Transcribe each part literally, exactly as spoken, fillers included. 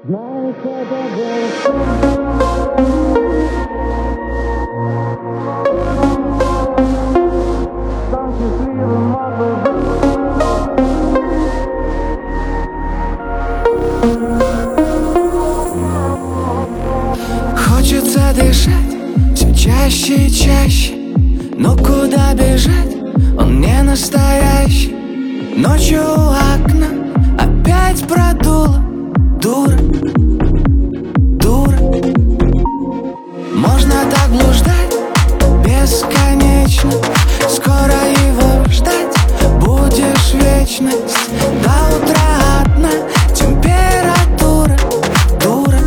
Хочется дышать все чаще и чаще, но куда бежать? Он не настоящий. Ночью у окна опять продуло. Дура, дура. Можно так блуждать бесконечно. Скоро его ждать будешь вечность. До утра одна температура. Дура,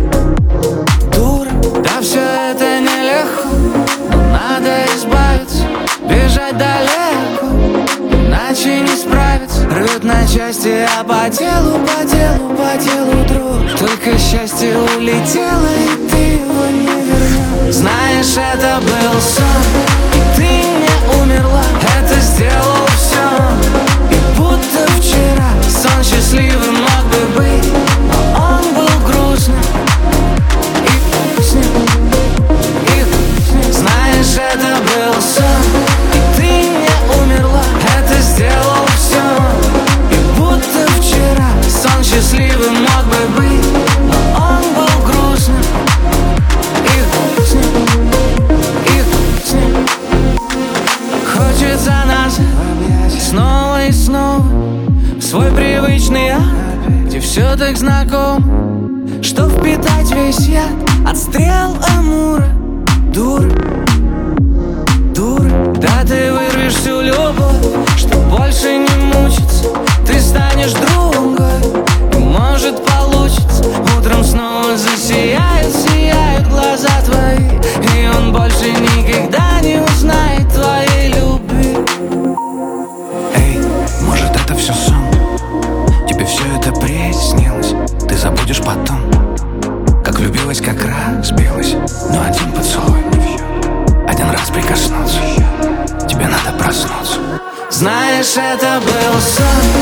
дура. Да все это нелегко, но надо избавиться. Бежать далеко, иначе не справиться. Рвет на части, а по телу, по телу, по телу дрожь. Только счастье улетело, и ты его не вернешь. Знаешь, это был сон, и ты не умерла. Это сделал все, и будто вчера. Сон счастливым мог бы быть, но он был грустным. И грустным, и грустным. Знаешь, это был сон, и ты не умерла. Это сделал все, и будто вчера. Сон счастливым мог бы быть, но он был грустным. И грустным, и грустным. Хочется назад, снова и снова, в свой привычный ад, где все так знакомо, что впитать весь яд от стрел Амура. Дура, дура. Да ты вырвешь всю любовь, чтоб больше не мучиться. Ты станешь другой, и может получится. Утром снова засияют, сияют глаза твои, и он больше никогда не узнает твоей любви. Эй, может это все сон? Тебе все это приснилось? Ты забудешь потом, как влюбилась, как разбилась. Но один поцелуй, один раз прикоснуться, тебе надо проснуться. Знаешь, это был сон,